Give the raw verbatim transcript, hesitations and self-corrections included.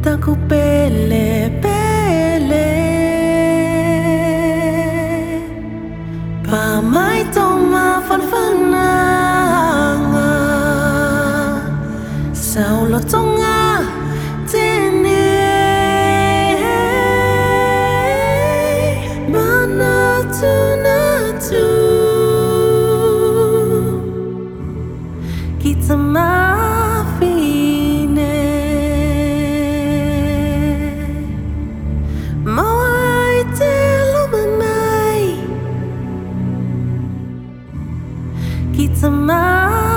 taku pele pele pa mai toma fan fananga sao lo tonga tene mana tu na tu kita mafine mawai te lumanai kita ma